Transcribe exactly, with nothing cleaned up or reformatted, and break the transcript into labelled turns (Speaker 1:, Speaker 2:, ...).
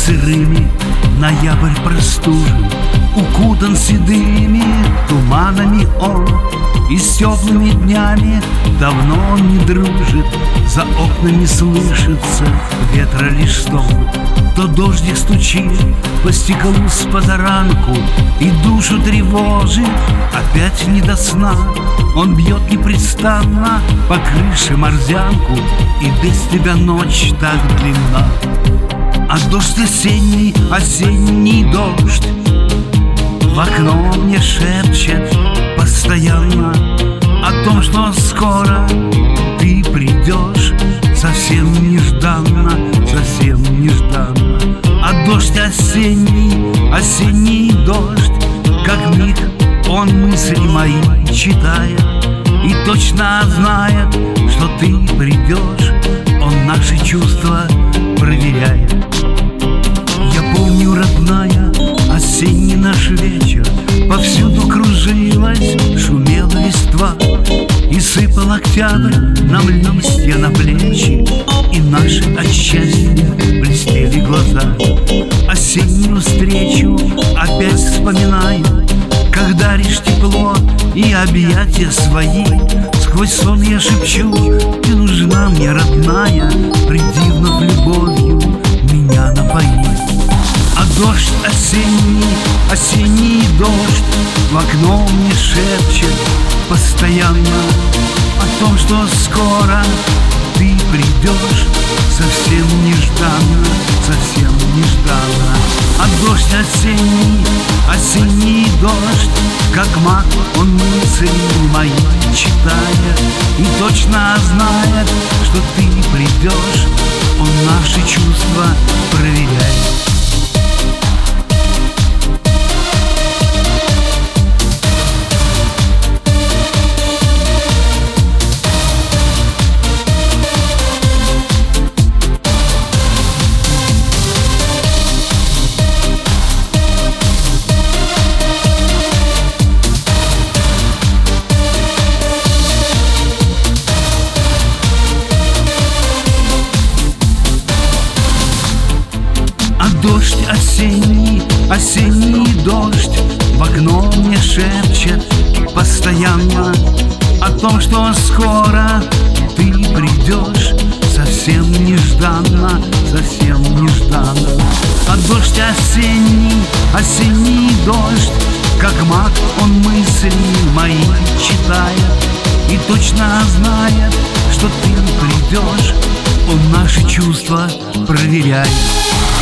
Speaker 1: сырыми ноябрь простужен, укутан седыми туманами он, и с теплыми днями давно он не дружит. За окнами слышится ветра лишь стон. То дождик стучит по стеклу с позаранку и душу тревожит, опять не до сна. Он бьет непрестанно по крыше морзянку, и без тебя ночь так длинна. А дождь осенний, осенний дождь в окно мне шепчет постоянно о том, что скоро ты придешь, совсем нежданно, совсем нежданно. А дождь осенний, осенний дождь, как миг он мысли мои читает и точно знает, что ты придешь, он наши чувства проверяет. Я помню, родная, осенний наш вечер, повсюду кружилась, шумела листва, и сыпал октябрь нам листья на плечи, и наши от счастья блестели глаза. Осеннюю встречу опять вспоминаю, когда даришь тепло и объятия свои. Сквозь сон я шепчу: ты нужна мне, родная, приди вновь любовью, меня напои. А дождь осенний, осенний дождь в окно мне шепчет постоянно о том, что скоро ты придешь, совсем нежданно, совсем нежданно. А дождь осенний, осенний дождь, как маг он мысли мои читает и точно знает, что ты придешь, он наши чувства проверяет. Дождь осенний, осенний дождь в окно мне шепчет постоянно о том, что скоро ты придешь, совсем нежданно, совсем нежданно. А дождь осенний, осенний дождь, как маг он мысли мои читает и точно знает, что ты придешь, он наши чувства проверяет.